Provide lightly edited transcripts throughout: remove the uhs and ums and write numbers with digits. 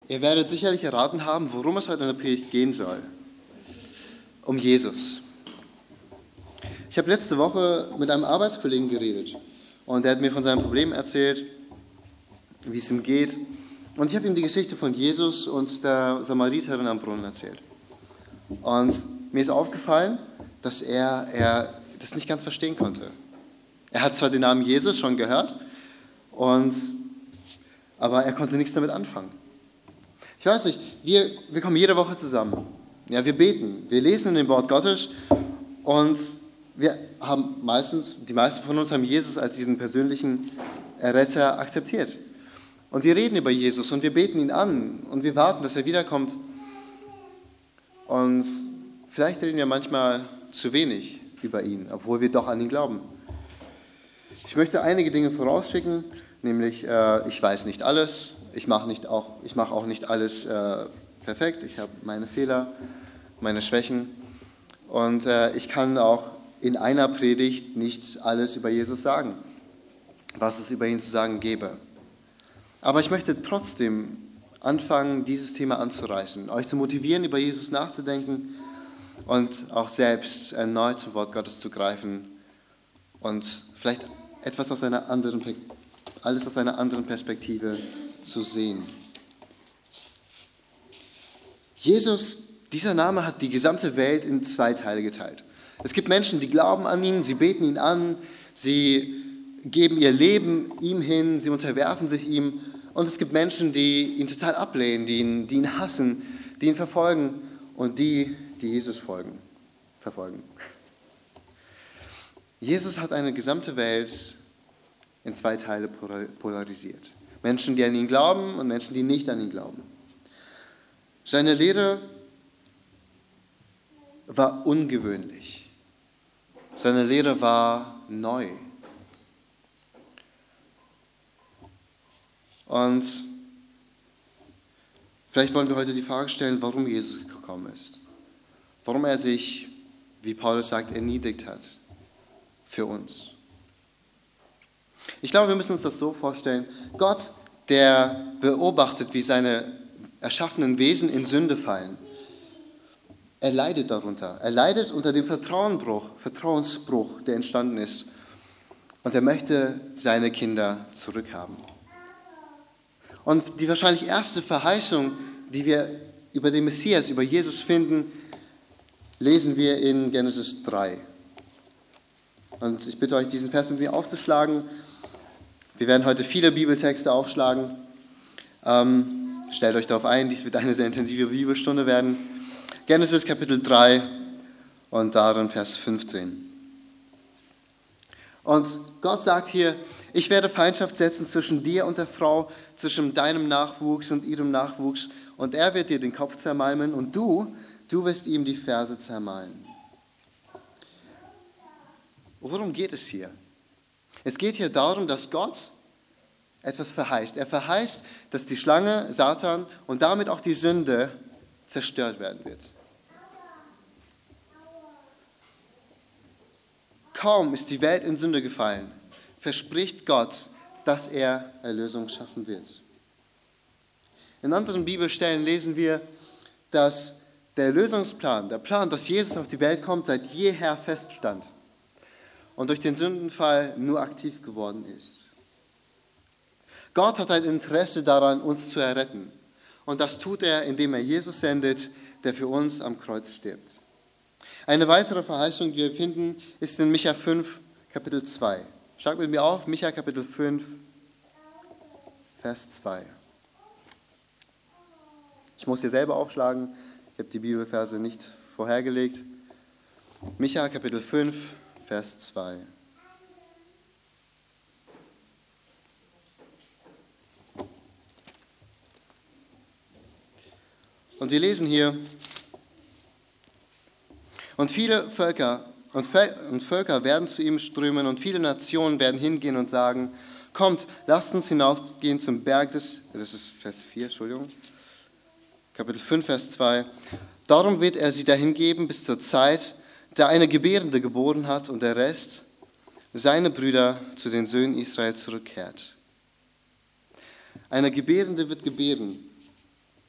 Ihr werdet sicherlich erraten haben, worum es heute in der Predigt gehen soll. Um Jesus. Ich habe letzte Woche mit einem Arbeitskollegen geredet und er hat mir von seinem Problem erzählt, wie es ihm geht. Und ich habe ihm die Geschichte von Jesus und der Samariterin am Brunnen erzählt. Und mir ist aufgefallen, dass er das nicht ganz verstehen konnte. Er hat zwar den Namen Jesus schon gehört, aber er konnte nichts damit anfangen. Ich weiß nicht, wir kommen jede Woche zusammen. Ja, wir beten, wir lesen in dem Wort Gottes und die meisten von uns haben Jesus als diesen persönlichen Erretter akzeptiert. Und wir reden über Jesus und wir beten ihn an und wir warten, dass er wiederkommt. Und vielleicht reden wir manchmal zu wenig über ihn, obwohl wir doch an ihn glauben. Ich möchte einige Dinge vorausschicken, nämlich ich weiß nicht alles, ich mache auch nicht alles perfekt, ich habe meine Fehler, meine Schwächen und ich kann auch in einer Predigt nicht alles über Jesus sagen, was es über ihn zu sagen gäbe. Aber ich möchte trotzdem anfangen, dieses Thema anzureißen, euch zu motivieren, über Jesus nachzudenken und auch selbst erneut zum Wort Gottes zu greifen und vielleicht alles aus einer anderen Perspektive zu sehen. Jesus, dieser Name hat die gesamte Welt in zwei Teile geteilt. Es gibt Menschen, die glauben an ihn, sie beten ihn an, sie geben ihr Leben ihm hin, sie unterwerfen sich ihm. Und es gibt Menschen, die ihn total ablehnen, die ihn hassen, die ihn verfolgen und die Jesus verfolgen. Jesus hat eine gesamte Welt in zwei Teile polarisiert. Menschen, die an ihn glauben und Menschen, die nicht an ihn glauben. Seine Lehre war ungewöhnlich. Seine Lehre war neu. Und vielleicht wollen wir heute die Frage stellen, warum Jesus gekommen ist. Warum er sich, wie Paulus sagt, erniedrigt hat für uns. Ich glaube, wir müssen uns das so vorstellen. Gott, der beobachtet, wie seine erschaffenen Wesen in Sünde fallen. Er leidet darunter. Er leidet unter dem Vertrauensbruch, der entstanden ist. Und er möchte seine Kinder zurückhaben. Und die wahrscheinlich erste Verheißung, die wir über den Messias, über Jesus finden, lesen wir in Genesis 3. Und ich bitte euch, diesen Vers mit mir aufzuschlagen. Wir werden heute viele Bibeltexte aufschlagen. Stellt euch darauf ein, dies wird eine sehr intensive Bibelstunde werden. Genesis Kapitel 3 und darin Vers 15. Und Gott sagt hier, ich werde Feindschaft setzen zwischen dir und der Frau, zwischen deinem Nachwuchs und ihrem Nachwuchs. Und er wird dir den Kopf zermalmen und du wirst ihm die Ferse zermalmen. Worum geht es hier? Es geht hier darum, dass Gott etwas verheißt. Er verheißt, dass die Schlange, Satan und damit auch die Sünde zerstört werden wird. Kaum ist die Welt in Sünde gefallen, verspricht Gott, dass er Erlösung schaffen wird. In anderen Bibelstellen lesen wir, dass der Erlösungsplan, der Plan, dass Jesus auf die Welt kommt, seit jeher feststand und durch den Sündenfall nur aktiv geworden ist. Gott hat ein Interesse daran, uns zu erretten. Und das tut er, indem er Jesus sendet, der für uns am Kreuz stirbt. Eine weitere Verheißung, die wir finden, ist in Micha 5, Kapitel 2. Schlag mit mir auf, Micha Kapitel 5, Vers 2. Ich muss hier selber aufschlagen, ich habe die Bibelverse nicht vorhergelegt. Micha Kapitel 5, Vers 2. Und wir lesen hier, und viele Völker werden zu ihm strömen und viele Nationen werden hingehen und sagen, kommt, lasst uns hinaufgehen zum Berg das ist Vers 4, Entschuldigung, Kapitel 5, Vers 2. Darum wird er sie dahin geben bis zur Zeit, da eine Gebärende geboren hat und der Rest, seine Brüder, zu den Söhnen Israel zurückkehrt. Eine Gebärende wird gebären.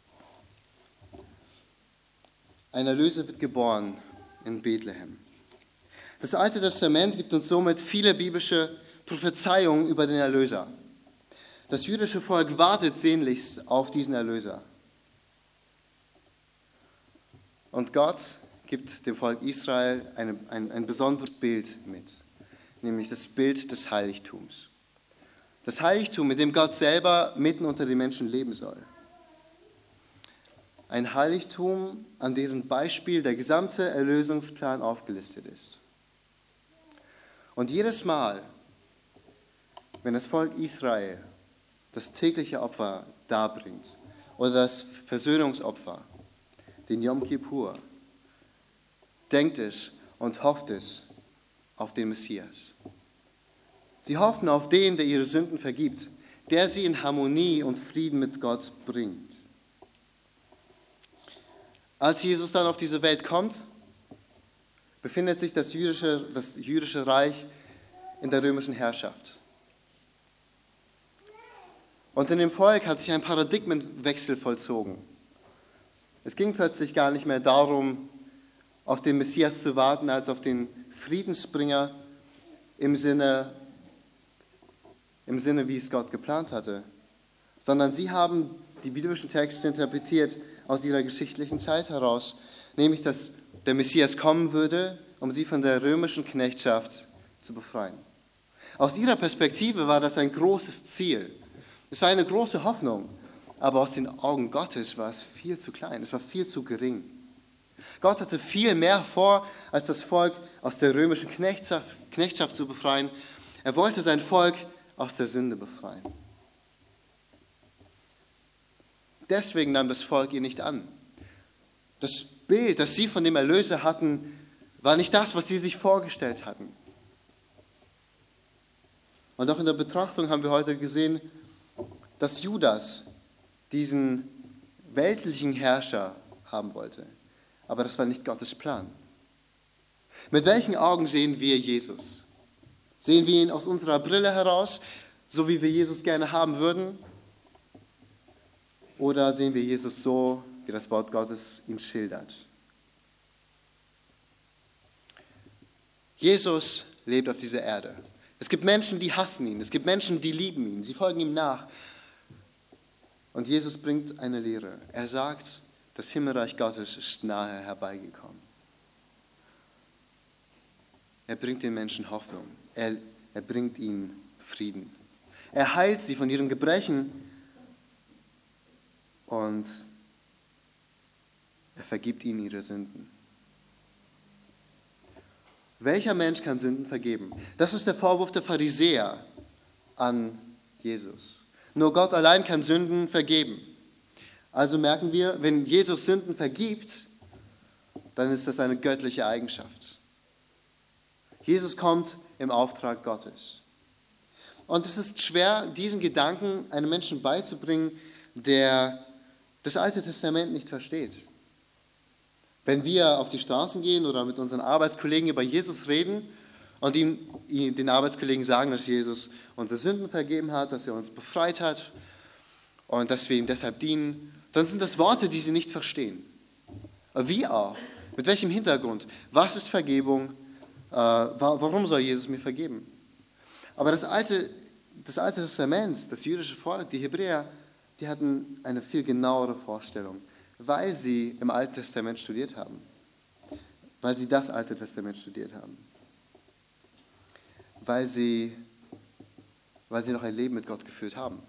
Ein Erlöser wird geboren in Bethlehem. Das Alte Testament gibt uns somit viele biblische Prophezeiungen über den Erlöser. Das jüdische Volk wartet sehnlichst auf diesen Erlöser. Und Gott gibt dem Volk Israel ein besonderes Bild mit, nämlich das Bild des Heiligtums. Das Heiligtum, mit dem Gott selber mitten unter den Menschen leben soll. Ein Heiligtum, an deren Beispiel der gesamte Erlösungsplan aufgelistet ist. Und jedes Mal, wenn das Volk Israel das tägliche Opfer darbringt oder das Versöhnungsopfer, den Yom Kippur, denkt es und hofft es auf den Messias. Sie hoffen auf den, der ihre Sünden vergibt, der sie in Harmonie und Frieden mit Gott bringt. Als Jesus dann auf diese Welt kommt, befindet sich das jüdische Reich in der römischen Herrschaft. Und in dem Volk hat sich ein Paradigmenwechsel vollzogen. Es ging plötzlich gar nicht mehr darum, auf den Messias zu warten, als auf den Friedensbringer im Sinne, wie es Gott geplant hatte, sondern sie haben die biblischen Texte interpretiert aus ihrer geschichtlichen Zeit heraus, nämlich, dass der Messias kommen würde, um sie von der römischen Knechtschaft zu befreien. Aus ihrer Perspektive war das ein großes Ziel. Es war eine große Hoffnung, aber aus den Augen Gottes war es viel zu klein, es war viel zu gering. Gott hatte viel mehr vor, als das Volk aus der römischen Knechtschaft zu befreien. Er wollte sein Volk aus der Sünde befreien. Deswegen nahm das Volk ihn nicht an. Das Bild, das sie von dem Erlöser hatten, war nicht das, was sie sich vorgestellt hatten. Und auch in der Betrachtung haben wir heute gesehen, dass Judas diesen weltlichen Herrscher haben wollte. Aber das war nicht Gottes Plan. Mit welchen Augen sehen wir Jesus? Sehen wir ihn aus unserer Brille heraus, so wie wir Jesus gerne haben würden? Oder sehen wir Jesus so, wie das Wort Gottes ihn schildert? Jesus lebt auf dieser Erde. Es gibt Menschen, die hassen ihn. Es gibt Menschen, die lieben ihn. Sie folgen ihm nach. Und Jesus bringt eine Lehre. Er sagt, das Himmelreich Gottes ist nahe herbeigekommen. Er bringt den Menschen Hoffnung. Er bringt ihnen Frieden. Er heilt sie von ihren Gebrechen und er vergibt ihnen ihre Sünden. Welcher Mensch kann Sünden vergeben? Das ist der Vorwurf der Pharisäer an Jesus. Nur Gott allein kann Sünden vergeben. Also merken wir, wenn Jesus Sünden vergibt, dann ist das eine göttliche Eigenschaft. Jesus kommt im Auftrag Gottes. Und es ist schwer, diesen Gedanken einem Menschen beizubringen, der das Alte Testament nicht versteht. Wenn wir auf die Straßen gehen oder mit unseren Arbeitskollegen über Jesus reden und den Arbeitskollegen sagen, dass Jesus unsere Sünden vergeben hat, dass er uns befreit hat und dass wir ihm deshalb dienen, dann sind das Worte, die sie nicht verstehen. Wie auch? Mit welchem Hintergrund? Was ist Vergebung? Warum soll Jesus mir vergeben? Aber das Alte Testament, das jüdische Volk, die Hebräer, die hatten eine viel genauere Vorstellung, weil sie im Alten Testament studiert haben. Weil sie das Alte Testament studiert haben. Weil sie noch ein Leben mit Gott geführt haben.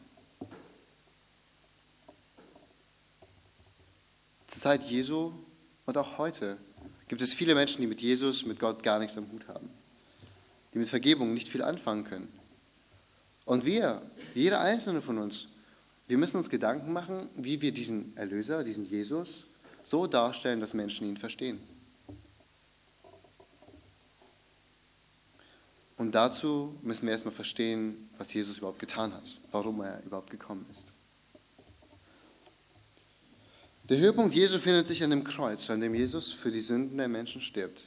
Zur Zeit Jesu und auch heute gibt es viele Menschen, die mit Jesus, mit Gott gar nichts am Hut haben. Die mit Vergebung nicht viel anfangen können. Und wir, jeder einzelne von uns, wir müssen uns Gedanken machen, wie wir diesen Erlöser, diesen Jesus, so darstellen, dass Menschen ihn verstehen. Und dazu müssen wir erstmal verstehen, was Jesus überhaupt getan hat, warum er überhaupt gekommen ist. Der Höhepunkt Jesu findet sich an dem Kreuz, an dem Jesus für die Sünden der Menschen stirbt.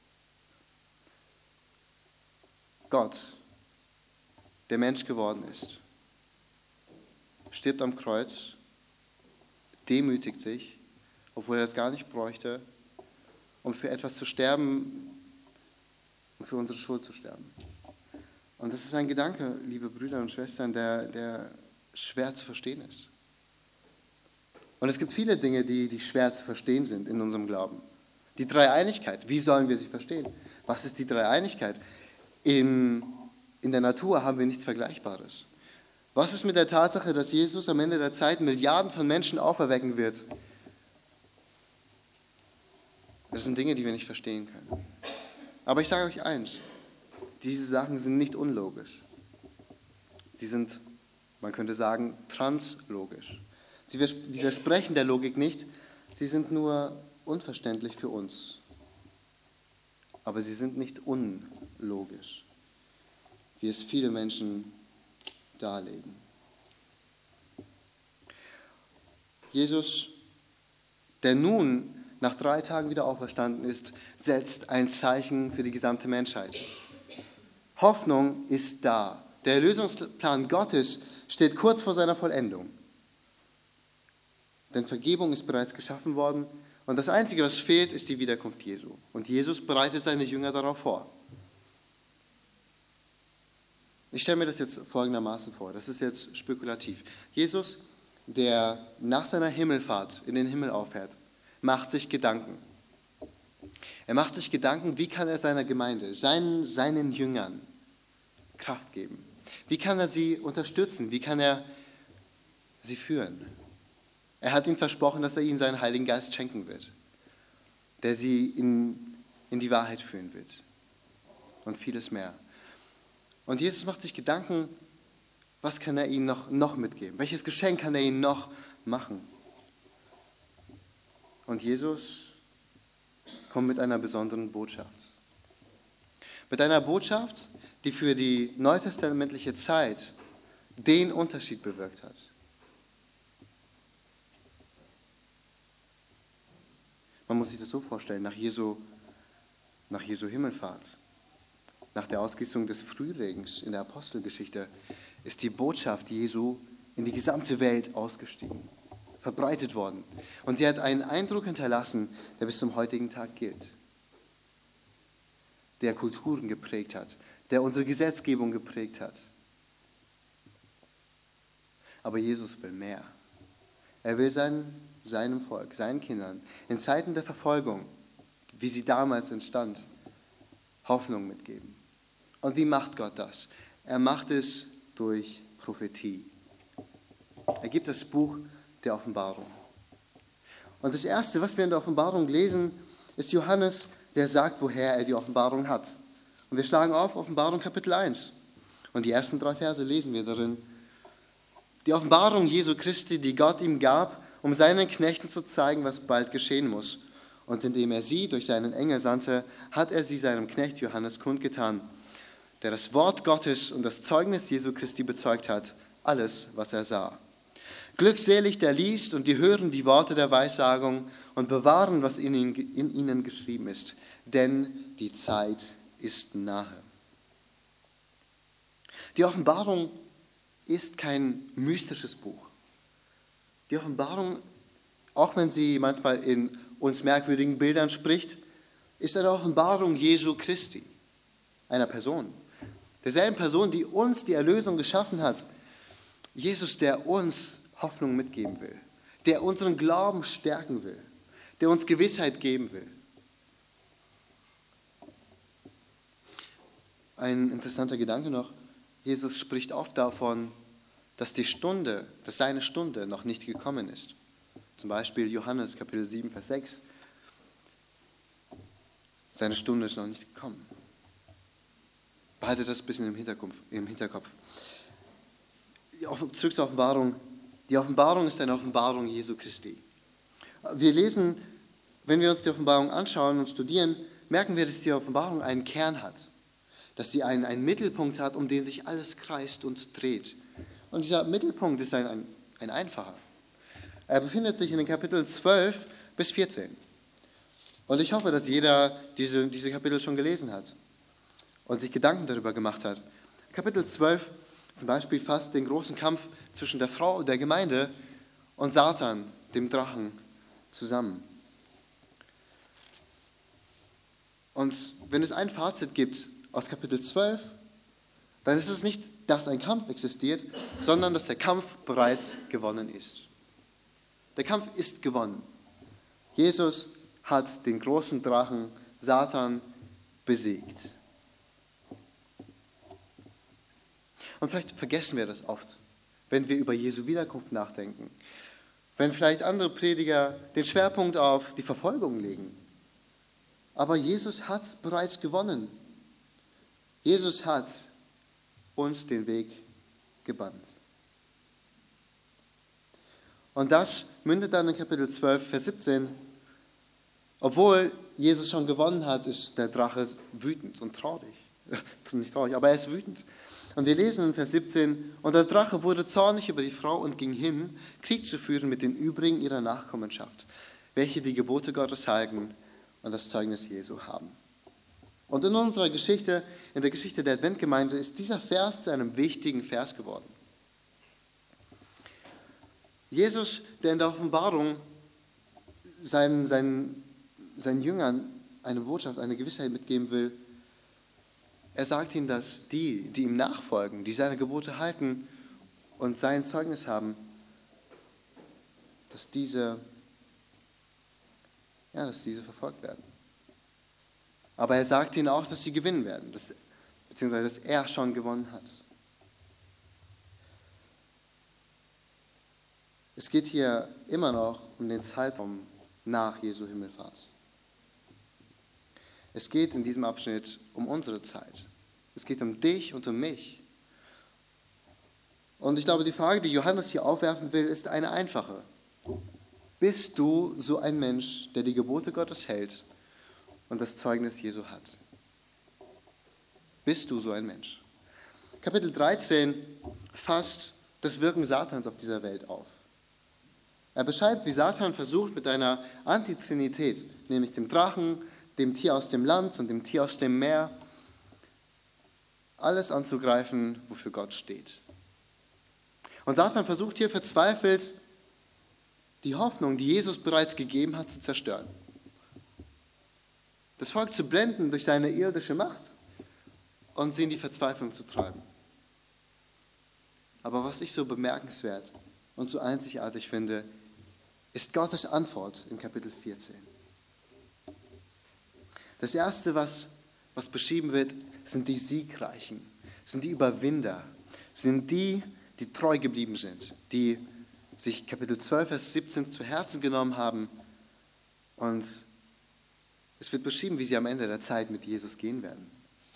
Gott, der Mensch geworden ist, stirbt am Kreuz, demütigt sich, obwohl er es gar nicht bräuchte, um für etwas zu sterben, um für unsere Schuld zu sterben. Und das ist ein Gedanke, liebe Brüder und Schwestern, der schwer zu verstehen ist. Und es gibt viele Dinge, die schwer zu verstehen sind in unserem Glauben. Die Dreieinigkeit, wie sollen wir sie verstehen? Was ist die Dreieinigkeit? In der Natur haben wir nichts Vergleichbares. Was ist mit der Tatsache, dass Jesus am Ende der Zeit Milliarden von Menschen auferwecken wird? Das sind Dinge, die wir nicht verstehen können. Aber ich sage euch eins, diese Sachen sind nicht unlogisch. Sie sind, man könnte sagen, translogisch. Sie widersprechen der Logik nicht, sie sind nur unverständlich für uns. Aber sie sind nicht unlogisch, wie es viele Menschen darlegen. Jesus, der nun nach 3 Tagen wieder auferstanden ist, setzt ein Zeichen für die gesamte Menschheit. Hoffnung ist da. Der Erlösungsplan Gottes steht kurz vor seiner Vollendung. Denn Vergebung ist bereits geschaffen worden und das Einzige, was fehlt, ist die Wiederkunft Jesu. Und Jesus bereitet seine Jünger darauf vor. Ich stelle mir das jetzt folgendermaßen vor, das ist jetzt spekulativ. Jesus, der nach seiner Himmelfahrt in den Himmel auffährt, macht sich Gedanken. Er macht sich Gedanken, wie kann er seiner Gemeinde, seinen Jüngern Kraft geben? Wie kann er sie unterstützen? Wie kann er sie führen? Er hat ihnen versprochen, dass er ihnen seinen Heiligen Geist schenken wird, der sie in die Wahrheit führen wird und vieles mehr. Und Jesus macht sich Gedanken, was kann er ihnen noch mitgeben? Welches Geschenk kann er ihnen noch machen? Und Jesus kommt mit einer besonderen Botschaft. Mit einer Botschaft, die für die neutestamentliche Zeit den Unterschied bewirkt hat. Man muss sich das so vorstellen, nach Jesu Himmelfahrt, nach der Ausgießung des Frühregens in der Apostelgeschichte, ist die Botschaft Jesu in die gesamte Welt ausgestiegen, verbreitet worden. Und sie hat einen Eindruck hinterlassen, der bis zum heutigen Tag gilt, der Kulturen geprägt hat, der unsere Gesetzgebung geprägt hat. Aber Jesus will mehr. Er will seinem Volk, seinen Kindern, in Zeiten der Verfolgung, wie sie damals entstand, Hoffnung mitgeben. Und wie macht Gott das? Er macht es durch Prophetie. Er gibt das Buch der Offenbarung. Und das Erste, was wir in der Offenbarung lesen, ist Johannes, der sagt, woher er die Offenbarung hat. Und wir schlagen auf Offenbarung Kapitel 1. Und die ersten 3 Verse lesen wir darin. Die Offenbarung Jesu Christi, die Gott ihm gab, um seinen Knechten zu zeigen, was bald geschehen muss. Und indem er sie durch seinen Engel sandte, hat er sie seinem Knecht Johannes kundgetan, der das Wort Gottes und das Zeugnis Jesu Christi bezeugt hat, alles, was er sah. Glückselig, der liest und die hören die Worte der Weissagung und bewahren, was in ihnen geschrieben ist, denn die Zeit ist nahe. Die Offenbarung ist kein mystisches Buch. Die Offenbarung, auch wenn sie manchmal in uns merkwürdigen Bildern spricht, ist eine Offenbarung Jesu Christi, einer Person. Derselben Person, die uns die Erlösung geschaffen hat. Jesus, der uns Hoffnung mitgeben will, der unseren Glauben stärken will, der uns Gewissheit geben will. Ein interessanter Gedanke noch, Jesus spricht oft davon, dass seine Stunde noch nicht gekommen ist. Zum Beispiel Johannes Kapitel 7, Vers 6. Seine Stunde ist noch nicht gekommen. Behaltet das ein bisschen im Hinterkopf. Zurück zur Offenbarung. Die Offenbarung ist eine Offenbarung Jesu Christi. Wir lesen, wenn wir uns die Offenbarung anschauen und studieren, merken wir, dass die Offenbarung einen Kern hat. Dass sie einen Mittelpunkt hat, um den sich alles kreist und dreht. Und dieser Mittelpunkt ist ein einfacher. Er befindet sich in den Kapiteln 12 bis 14. Und ich hoffe, dass jeder diese Kapitel schon gelesen hat und sich Gedanken darüber gemacht hat. Kapitel 12 zum Beispiel fasst den großen Kampf zwischen der Frau der Gemeinde und Satan, dem Drachen, zusammen. Und wenn es ein Fazit gibt aus Kapitel 12, dann ist es nicht, dass ein Kampf existiert, sondern dass der Kampf bereits gewonnen ist. Der Kampf ist gewonnen. Jesus hat den großen Drachen Satan besiegt. Und vielleicht vergessen wir das oft, wenn wir über Jesu Wiederkunft nachdenken. Wenn vielleicht andere Prediger den Schwerpunkt auf die Verfolgung legen. Aber Jesus hat bereits gewonnen. Jesus hat uns den Weg gebannt. Und das mündet dann in Kapitel 12, Vers 17. Obwohl Jesus schon gewonnen hat, ist der Drache wütend und traurig. Nicht traurig, aber er ist wütend. Und wir lesen in Vers 17, und der Drache wurde zornig über die Frau und ging hin, Krieg zu führen mit den übrigen ihrer Nachkommenschaft, welche die Gebote Gottes halten und das Zeugnis Jesu haben. Und in unserer Geschichte, in der Geschichte der Adventgemeinde, ist dieser Vers zu einem wichtigen Vers geworden. Jesus, der in der Offenbarung seinen Jüngern eine Botschaft, eine Gewissheit mitgeben will, er sagt ihnen, dass die ihm nachfolgen, die seine Gebote halten und sein Zeugnis haben, dass diese verfolgt werden. Aber er sagt ihnen auch, dass sie gewinnen werden, beziehungsweise dass er schon gewonnen hat. Es geht hier immer noch um den Zeitraum nach Jesu Himmelfahrt. Es geht in diesem Abschnitt um unsere Zeit. Es geht um dich und um mich. Und ich glaube, die Frage, die Johannes hier aufwerfen will, ist eine einfache. Bist du so ein Mensch, der die Gebote Gottes hält und das Zeugnis Jesu hat? Bist du so ein Mensch? Kapitel 13 fasst das Wirken Satans auf dieser Welt auf. Er beschreibt, wie Satan versucht, mit einer Antitrinität, nämlich dem Drachen, dem Tier aus dem Land und dem Tier aus dem Meer, alles anzugreifen, wofür Gott steht. Und Satan versucht hier verzweifelt, die Hoffnung, die Jesus bereits gegeben hat, zu zerstören. Das Volk zu blenden durch seine irdische Macht und sie in die Verzweiflung zu treiben. Aber was ich so bemerkenswert und so einzigartig finde, ist Gottes Antwort in Kapitel 14. Das Erste, was beschrieben wird, sind die Siegreichen, sind die Überwinder, sind die treu geblieben sind, die sich Kapitel 12, Vers 17 zu Herzen genommen haben. Und es wird beschrieben, wie sie am Ende der Zeit mit Jesus gehen werden.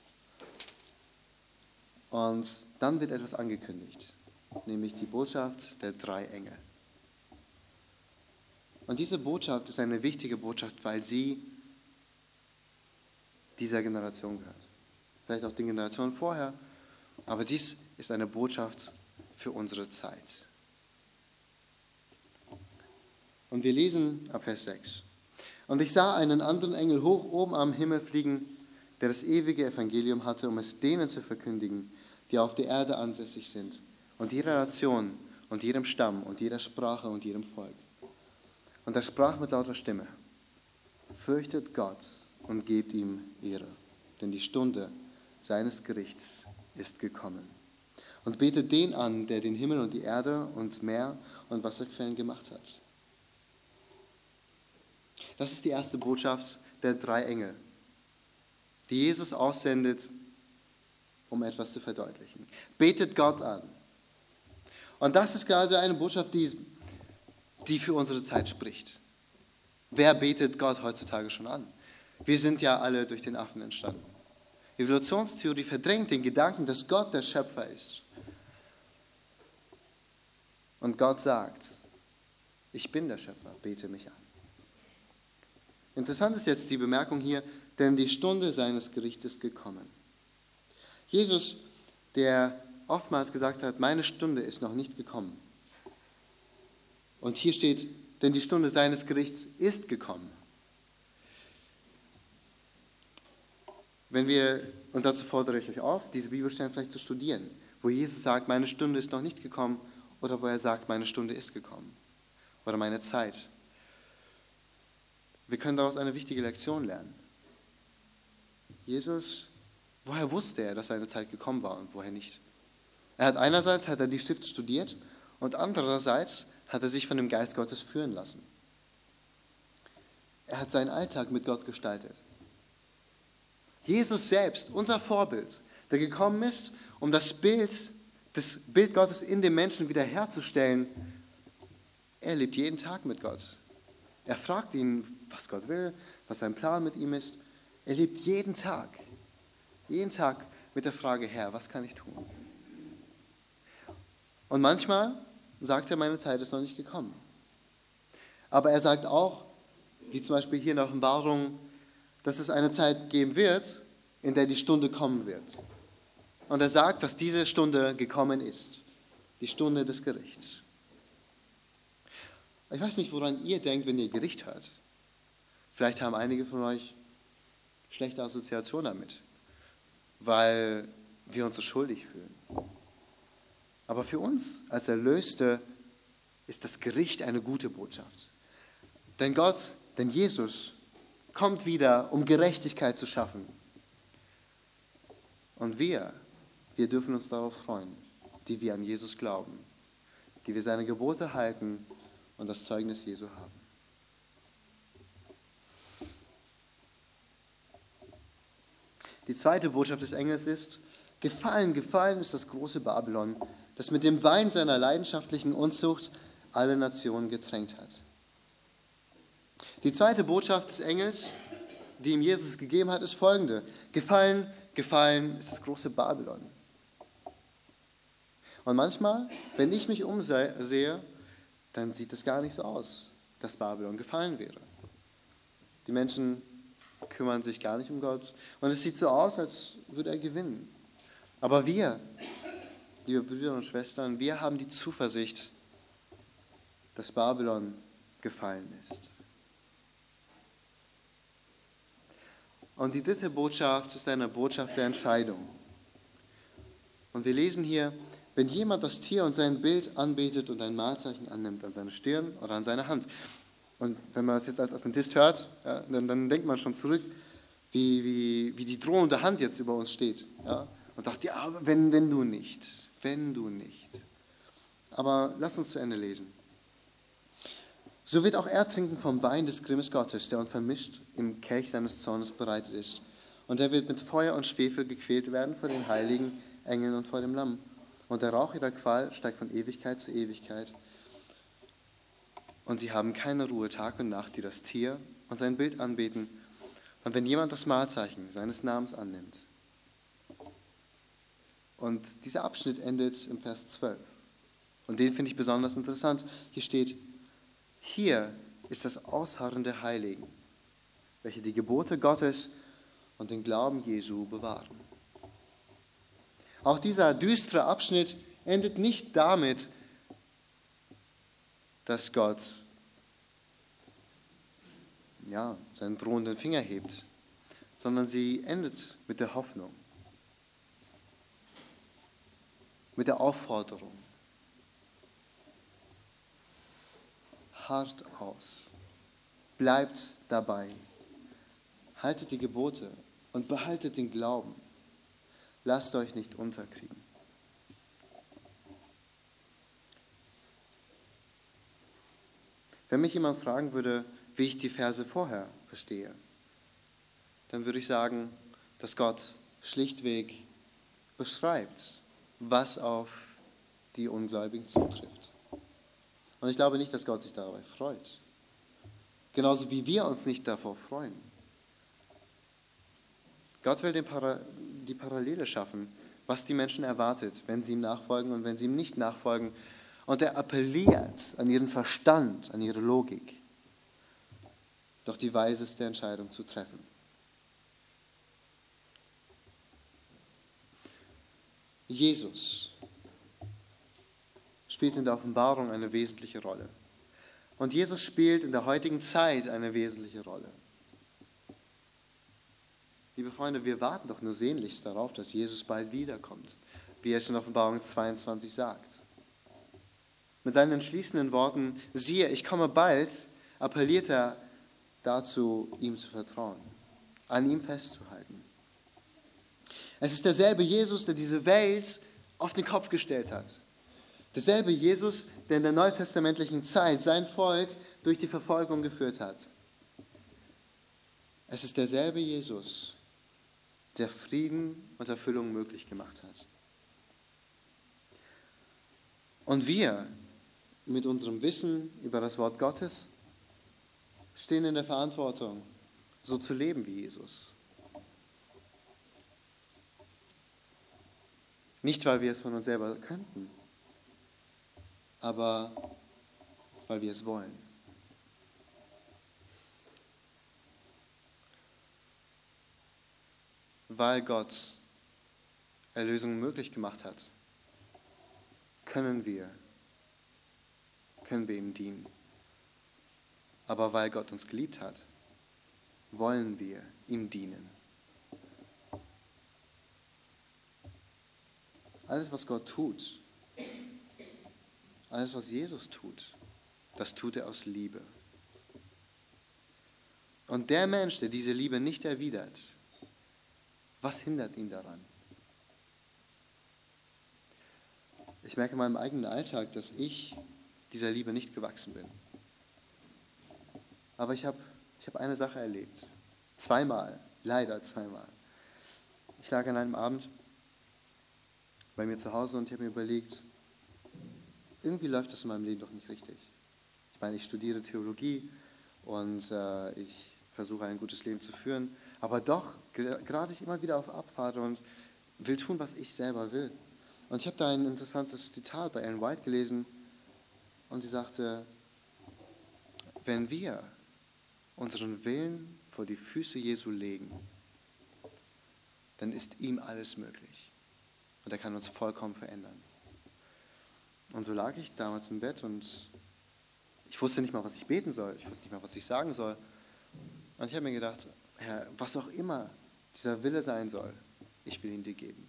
Und dann wird etwas angekündigt, nämlich die Botschaft der 3 Engel. Und diese Botschaft ist eine wichtige Botschaft, weil sie dieser Generation gehört. Vielleicht auch den Generationen vorher, aber dies ist eine Botschaft für unsere Zeit. Und wir lesen ab Vers 6. Und ich sah einen anderen Engel hoch oben am Himmel fliegen, der das ewige Evangelium hatte, um es denen zu verkündigen, die auf der Erde ansässig sind, und jeder Nation und jedem Stamm und jeder Sprache und jedem Volk. Und er sprach mit lauter Stimme: Fürchtet Gott und gebt ihm Ehre, denn die Stunde seines Gerichts ist gekommen. Und betet den an, der den Himmel und die Erde und Meer und Wasserquellen gemacht hat. Das ist die erste Botschaft der 3 Engel, die Jesus aussendet, um etwas zu verdeutlichen. Betet Gott an. Und das ist gerade eine Botschaft, die für unsere Zeit spricht. Wer betet Gott heutzutage schon an? Wir sind ja alle durch den Affen entstanden. Evolutionstheorie verdrängt den Gedanken, dass Gott der Schöpfer ist. Und Gott sagt: Ich bin der Schöpfer, bete mich an. Interessant ist jetzt die Bemerkung hier, denn die Stunde seines Gerichts ist gekommen. Jesus, der oftmals gesagt hat, meine Stunde ist noch nicht gekommen. Und hier steht, denn die Stunde seines Gerichts ist gekommen. Und dazu fordere ich euch auf, diese Bibelstellen vielleicht zu studieren, wo Jesus sagt, meine Stunde ist noch nicht gekommen, oder wo er sagt, meine Stunde ist gekommen. Oder meine Zeit. Wir können daraus eine wichtige Lektion lernen. Jesus, woher wusste er, dass seine Zeit gekommen war und woher nicht? Einerseits hat er die Schrift studiert und andererseits hat er sich von dem Geist Gottes führen lassen. Er hat seinen Alltag mit Gott gestaltet. Jesus selbst, unser Vorbild, der gekommen ist, um das Bild Gottes in dem Menschen wiederherzustellen, er lebt jeden Tag mit Gott. Er fragt ihn, was Gott will, was sein Plan mit ihm ist. Er lebt jeden Tag mit der Frage, Herr, was kann ich tun? Und manchmal sagt er, meine Zeit ist noch nicht gekommen. Aber er sagt auch, wie zum Beispiel hier in der Offenbarung, dass es eine Zeit geben wird, in der die Stunde kommen wird. Und er sagt, dass diese Stunde gekommen ist. Die Stunde des Gerichts. Ich weiß nicht, woran ihr denkt, wenn ihr Gericht hört. Vielleicht haben einige von euch schlechte Assoziationen damit, weil wir uns so schuldig fühlen. Aber für uns als Erlöste ist das Gericht eine gute Botschaft. Denn Jesus kommt wieder, um Gerechtigkeit zu schaffen. Und wir dürfen uns darauf freuen, die wir an Jesus glauben, die wir seine Gebote halten und das Zeugnis Jesu haben. Die zweite Botschaft des Engels ist, gefallen ist das große Babylon, das mit dem Wein seiner leidenschaftlichen Unzucht alle Nationen getränkt hat. Die zweite Botschaft des Engels, die ihm Jesus gegeben hat, ist folgende. Gefallen ist das große Babylon. Und manchmal, wenn ich mich umsehe, dann sieht es gar nicht so aus, dass Babylon gefallen wäre. Die Menschen kümmern sich gar nicht um Gott. Und es sieht so aus, als würde er gewinnen. Aber wir, liebe Brüder und Schwestern, wir haben die Zuversicht, dass Babylon gefallen ist. Und die dritte Botschaft ist eine Botschaft der Entscheidung. Und wir lesen hier, wenn jemand das Tier und sein Bild anbetet und ein Malzeichen annimmt an seine Stirn oder an seine Hand. Und wenn man das jetzt als Adventist hört, ja, dann denkt man schon zurück, wie die drohende Hand jetzt über uns steht. Ja, und dachte, ja, wenn du nicht. Aber lass uns zu Ende lesen. So wird auch er trinken vom Wein des Grimmes Gottes, der unvermischt im Kelch seines Zornes bereitet ist. Und er wird mit Feuer und Schwefel gequält werden vor den heiligen Engeln und vor dem Lamm. Und der Rauch ihrer Qual steigt von Ewigkeit zu Ewigkeit. Und sie haben keine Ruhe Tag und Nacht, die das Tier und sein Bild anbeten. Und wenn jemand das Malzeichen seines Namens annimmt. Und dieser Abschnitt endet im Vers 12. Und den finde ich besonders interessant. Hier steht, hier ist das Ausharren der Heiligen, welche die Gebote Gottes und den Glauben Jesu bewahren. Auch dieser düstere Abschnitt endet nicht damit, dass Gott seinen drohenden Finger hebt, sondern sie endet mit der Hoffnung, mit der Aufforderung. Hart aus, bleibt dabei, haltet die Gebote und behaltet den Glauben. Lasst euch nicht unterkriegen. Wenn mich jemand fragen würde, wie ich die Verse vorher verstehe, dann würde ich sagen, dass Gott schlichtweg beschreibt, was auf die Ungläubigen zutrifft. Und ich glaube nicht, dass Gott sich dabei freut. Genauso wie wir uns nicht davor freuen. Gott will die Parallele schaffen, was die Menschen erwartet, wenn sie ihm nachfolgen und wenn sie ihm nicht nachfolgen. Und er appelliert an ihren Verstand, an ihre Logik, doch die weiseste Entscheidung zu treffen. Jesus spielt in der Offenbarung eine wesentliche Rolle. Und Jesus spielt in der heutigen Zeit eine wesentliche Rolle. Liebe Freunde, wir warten doch nur sehnlichst darauf, dass Jesus bald wiederkommt, wie er es in Offenbarung 22 sagt. Mit seinen entschließenden Worten, siehe, ich komme bald, appelliert er dazu, ihm zu vertrauen, an ihm festzuhalten. Es ist derselbe Jesus, der diese Welt auf den Kopf gestellt hat. Derselbe Jesus, der in der neutestamentlichen Zeit sein Volk durch die Verfolgung geführt hat. Es ist derselbe Jesus, der Frieden und Erfüllung möglich gemacht hat. Und wir mit unserem Wissen über das Wort Gottes stehen in der Verantwortung, so zu leben wie Jesus. Nicht, weil wir es von uns selber könnten, aber weil wir es wollen. Weil Gott Erlösung möglich gemacht hat, können wir ihm dienen. Aber weil Gott uns geliebt hat, wollen wir ihm dienen. Alles, was Gott tut, alles, was Jesus tut, das tut er aus Liebe. Und der Mensch, der diese Liebe nicht erwidert, was hindert ihn daran? Ich merke in meinem eigenen Alltag, dass ich dieser Liebe nicht gewachsen bin. Aber ich habe eine Sache erlebt. Leider zweimal. Ich lag an einem Abend bei mir zu Hause und ich habe mir überlegt, irgendwie läuft das in meinem Leben doch nicht richtig. Ich meine, ich studiere Theologie und ich versuche ein gutes Leben zu führen, aber doch gerate ich immer wieder auf Abfahrt und will tun, was ich selber will. Und ich habe da ein interessantes Zitat bei Ellen White gelesen und sie sagte, wenn wir unseren Willen vor die Füße Jesu legen, dann ist ihm alles möglich. Und er kann uns vollkommen verändern. Und so lag ich damals im Bett und ich wusste nicht mal, was ich beten soll. Ich wusste nicht mal, was ich sagen soll. Und ich habe mir gedacht, Herr, was auch immer dieser Wille sein soll, ich will ihn dir geben.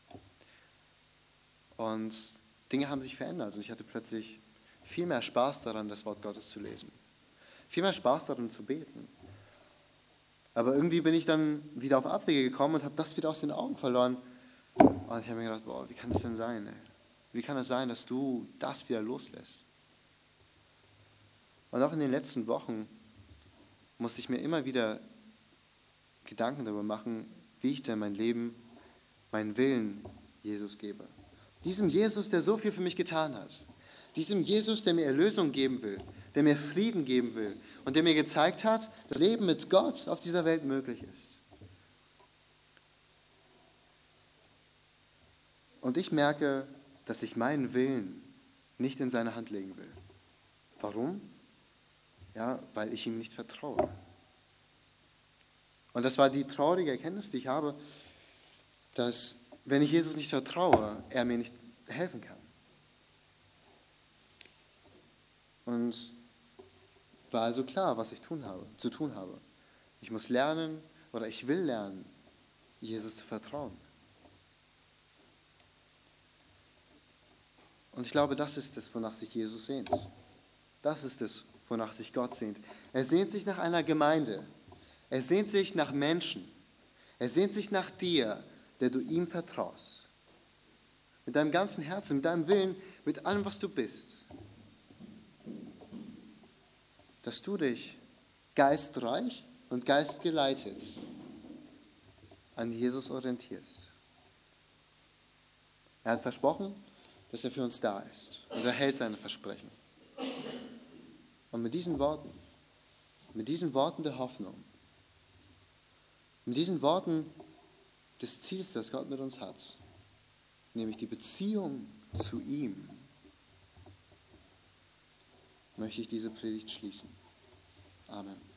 Und Dinge haben sich verändert und ich hatte plötzlich viel mehr Spaß daran, das Wort Gottes zu lesen. Viel mehr Spaß daran zu beten. Aber irgendwie bin ich dann wieder auf Abwege gekommen und habe das wieder aus den Augen verloren. Und ich habe mir gedacht, boah, wie kann das denn sein? Ey? Wie kann es sein, dass du das wieder loslässt? Und auch in den letzten Wochen musste ich mir immer wieder Gedanken darüber machen, wie ich denn mein Leben, meinen Willen Jesus gebe. Diesem Jesus, der so viel für mich getan hat. Diesem Jesus, der mir Erlösung geben will, der mir Frieden geben will und der mir gezeigt hat, dass Leben mit Gott auf dieser Welt möglich ist. Und ich merke, dass ich meinen Willen nicht in seine Hand legen will. Warum? Ja, weil ich ihm nicht vertraue. Und das war die traurige Erkenntnis, die ich habe, dass, wenn ich Jesus nicht vertraue, er mir nicht helfen kann. Und war also klar, was ich zu tun habe. Ich muss lernen, oder ich will lernen, Jesus zu vertrauen. Und ich glaube, das ist es, wonach sich Jesus sehnt. Das ist es, wonach sich Gott sehnt. Er sehnt sich nach einer Gemeinde. Er sehnt sich nach Menschen. Er sehnt sich nach dir, der du ihm vertraust. Mit deinem ganzen Herzen, mit deinem Willen, mit allem, was du bist. Dass du dich geistreich und geistgeleitet an Jesus orientierst. Er hat versprochen, dass er für uns da ist. Und er hält seine Versprechen. Und mit diesen Worten der Hoffnung, mit diesen Worten des Ziels, das Gott mit uns hat, nämlich die Beziehung zu ihm, möchte ich diese Predigt schließen. Amen.